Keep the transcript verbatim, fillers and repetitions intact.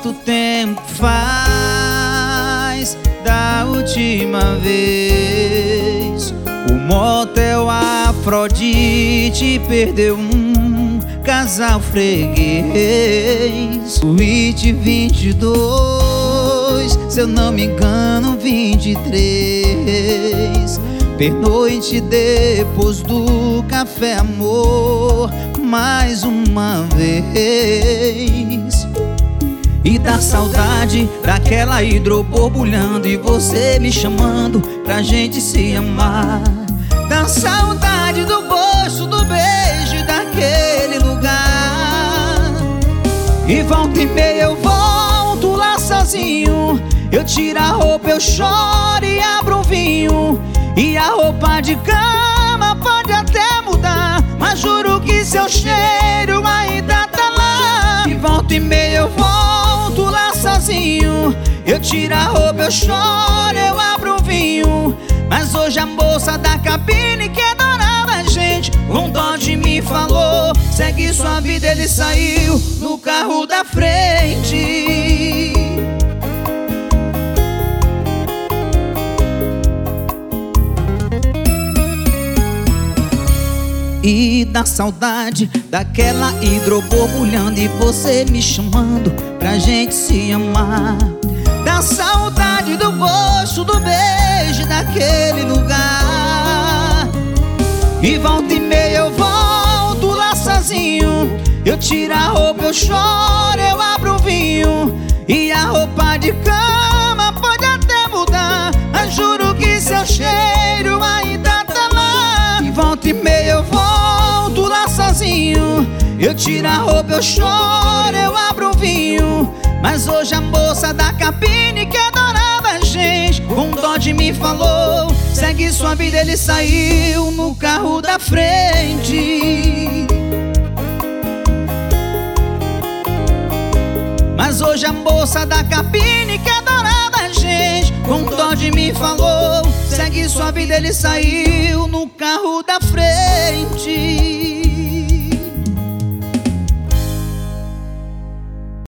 Quanto tempo faz da última vez? O motel Afrodite perdeu um casal freguês. O hit vinte e dois, se eu não me engano, vinte e três. Pernoite depois do café, amor, mais uma vez. E da saudade daquela hidro borbulhando e você me chamando pra gente se amar. Da saudade do gosto do beijo daquele lugar. E volta e meia eu volto lá sozinho. Eu tiro a roupa, eu choro e abro um vinho. E a roupa de cama pode até mudar, mas juro que seu cheiro ainda tá lá. E volta e meia eu volto lá sozinho. Eu tiro a roupa, eu choro, eu abro um vinho. Mas hoje a moça da cabine que adorava a gente com dó de mim falou: segue sua vida, ele saiu no carro da frente. E da saudade daquela hidro borbulhando e você me chamando pra gente se amar. Da saudade do gosto do beijo daquele lugar. E volta e meia eu volto lá sozinho. Eu tiro a roupa, eu choro, eu abro um vinho. E a roupa de cama pode até mudar, mas juro que seu cheiro ainda tá lá. E volta e meia eu volto lá sozinho. Eu tiro a roupa, eu choro, eu abro um vinho. Mas hoje a moça da cabine que adorava a gente com dó de mim falou: segue sua vida, ele saiu no carro da frente. Mas hoje a moça da cabine que adorava a gente com dó de mim falou: segue sua vida, ele saiu no carro da frente.